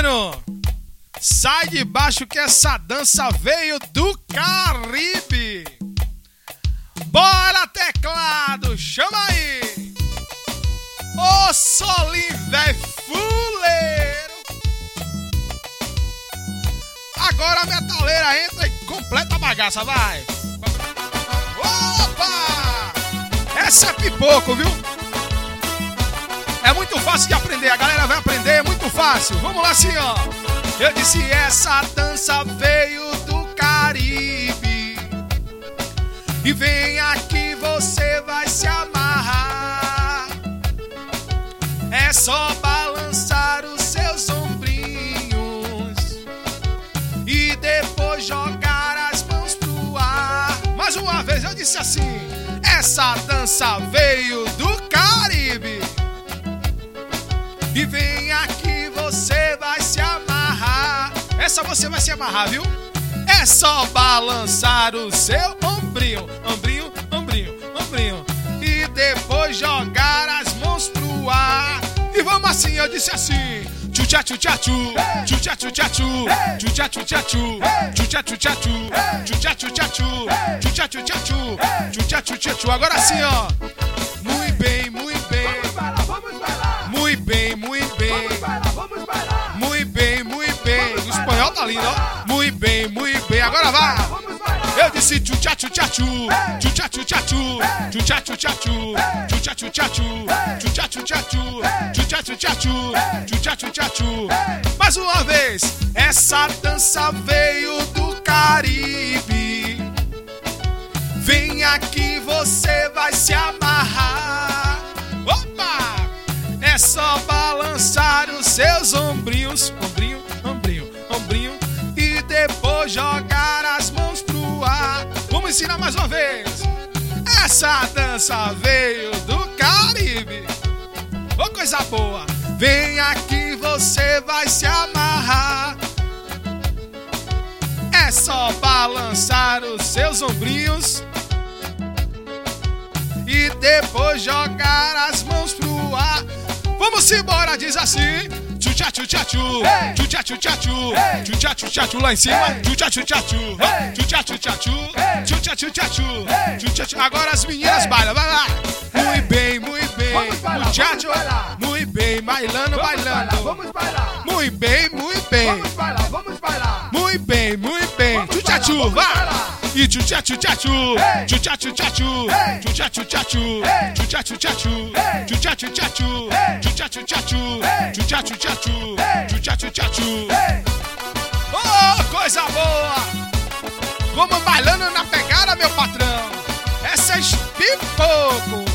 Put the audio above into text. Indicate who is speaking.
Speaker 1: menino! Sai de baixo que essa dança veio do Caribe! Bora, teclado, chama aí! Ô solinho véi fuleiro! Agora a metaleira entra e completa a bagaça, vai! Opa! Essa é pipoco, viu? É muito fácil de aprender, a galera vai aprender, é muito fácil. Vamos lá assim, ó. Eu disse, essa dança veio do Caribe. E vem aqui, você vai se amarrar. É só balançar os seus ombrinhos e depois jogar as mãos pro ar. Mais uma vez eu disse assim, essa dança veio do Caribe. E vem aqui, você vai se amarrar. Essa você vai se amarrar, viu? É só balançar o seu ombrinho, ombrinho, ombrinho, ombrinho, e depois jogar as mãos pro ar. E vamos assim, eu disse assim. Tchutchá, tchutchá, tchu, tchutchá, tchutchá, tchu, tchutchá, tchutchá, tchu, tchutchá, tchutchá, tchu, tchutchá, tchutchá, tchu, tchutchá, tchutchá, tchu, tchutchá, tchutchá, tchu. Agora assim, ó. Muito bem, muito bem. Muito bem, muito bem. Muito bem, muito bem. O espanhol tá lindo, ó. Muito bem, muito bem. Agora vai. Eu disse tchutchá, tchutchá, tchu, tchutchá, tchutchá, tchu, tchutchá, tchutchá, tchu, tchutchá, tchutchá, tchu, tchutchá, tchutchá, tchu, tchutchá, tchutchá, tchu, tchutchá, tchutchá, tchu. Mais uma vez. Essa dança veio do Caribe. Vem aqui, você vai se amarrar. Opa! É só balançar os seus ombrinhos, ombrinho, ombrinho, ombrinho, e depois jogar as mãos pro ar. Vamos ensinar mais uma vez. Essa dança veio do Caribe. Ô, coisa boa. Vem aqui, você vai se amarrar. É só balançar os seus ombrinhos e depois jogar as mãos pro ar. Vamos embora, diz assim. Tchutchá, tchutchá, tchu, tchutchá, tchutchá, tchu, tchutchá, tchutchá, tchu, lá em cima. Tchutchá, tchutchá, tchu, tchutchá, tchutchá, tchu, tchutchá, tchutchá, tchu, tchutchá, tchutchá. Agora as meninas bailam, vai lá. Muito bem, muito bem. Muchacho, muito bem, bailando, bailando.
Speaker 2: Vamos bailar.
Speaker 1: Muito bem, muito bem.
Speaker 2: Vamos bailar, vamos bailar.
Speaker 1: Muito bem, muito bem. Tchutchá, tchu, vai. E tchutchá, tchutchá, tchu, tchutchá, tchutchá, tchu, tchutchá, tchutchá, tchu, tchutchá, tchutchá, tchu, tchutchá, tchutchá, tchu, tchutchá, tchutchá, tchu, tchutchá, tchutchá, tchu, tchutchá, tchutchá, tchu. Oh, coisa boa! Vamos bailando na pegada, meu patrão. Essa é pipoco.